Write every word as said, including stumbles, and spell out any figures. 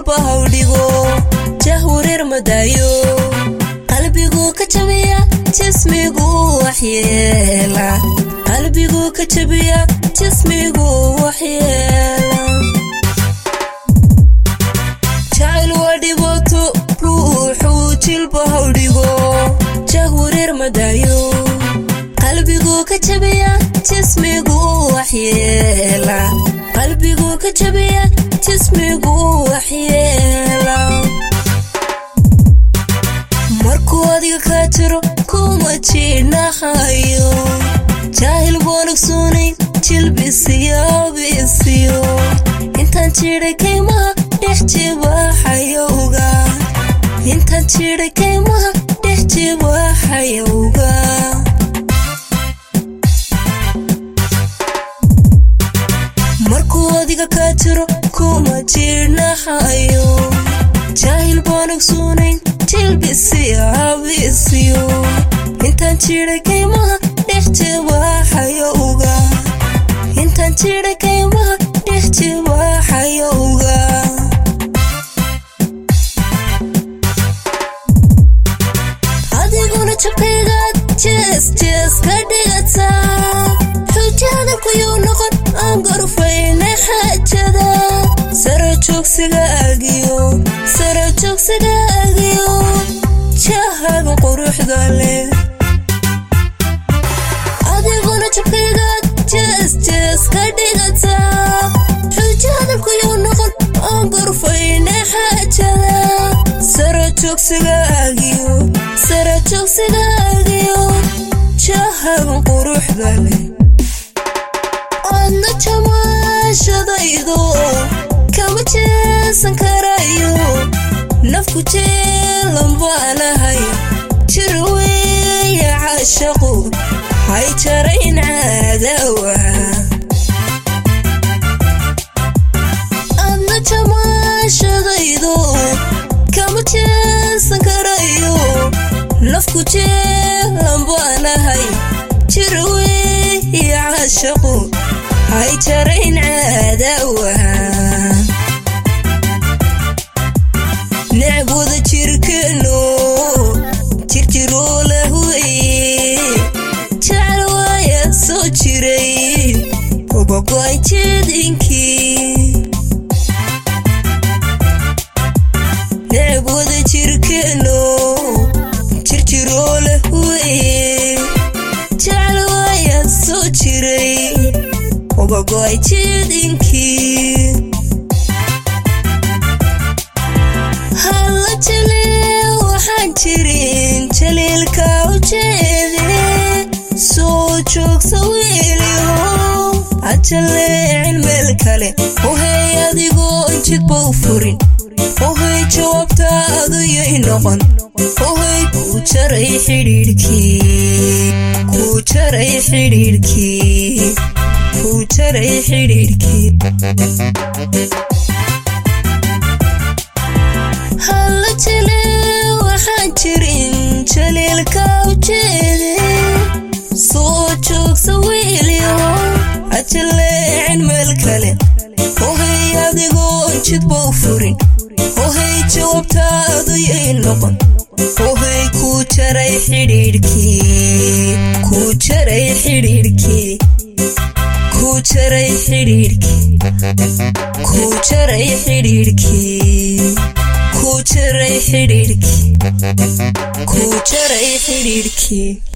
jilba hawdhigo jahwareer madayo qalbigu ka jabiya jismigu waxyeela qalbigu ka jabiya jismigu waxyeela jacayl waa dhibaato ruuxu jilba hawdhigo jahwareer madayo qalbigu ka jabiya jismigu waxyeela qalbigu ka jabiya jismigu waxyeela markuu adiga ka jiro kuma jiinahayo jaahil boonagsuunayn jilbisiyo bisiyo intaan jiray kaymaha dhex jibaaxayowga intaan jiray kaymaha dhex jibaaxayowga markuu adiga ka jiro kuma jiinahayo jaahil boonagsuunayn jilbisiyo bisiyo intaan jiray kaymaha dhex jibaaxayowga intaan jiray kaymaha dhex jibaaxayowga adiguna jabkaygaad jees jees ka dhigataa xujada kuyuu noqon aan gorfayna xaajada sara joogsigaagiyo sara joogsigaagiyo jahaga quruxda leh adiguna jabkaygaad jees jees ka dhigataa xujada kuyuu noqon aan gorfayna xaajada sara joogsigaagiyo sara joogsigaagiyo jahaga quruxda leh adna jamaashadaydo kama jeesan karayo nafku jeelan baanahay jir weeya caashaqu hay jarayn caadawa adna jamaashadaydo kama jeesan karayo nafku jeelan baanahay jir weeya caashaqu hay jarayn caadawa necbuda jirkano jirjiroo lahuye jacel waaya soo jiray ubago'ay jeedinkii necbuda jirkano jirjiroo lahuye jacel waaya soo jiray ubago'ay jeedinkii halla jaliil waxaan jirin jaliilka u jeede soo joogsa wiiliho ajaleecin meel kale ohey adigoo jidba u furin ohey jawaabtaadu yay noqon ohey kuu jaray xidhiidhkii kuu jaray xidhiidhkii kuu jaray xidhiidhkii halla jaliil waxaan jirin jaliilka u jeede soo joogsa wiiliho ajaleecin meel kale ohey adigoo jidba u furin ohey jawaabtaadu yay noqon ohey kuu jaray xidhiidhkii kuu jaray xidhiidhkii kuu jaray xidhiidhkii kuu jaray xidhiidhkii kuu jaray xidhiidhkii kuu jaray xidhiidhkii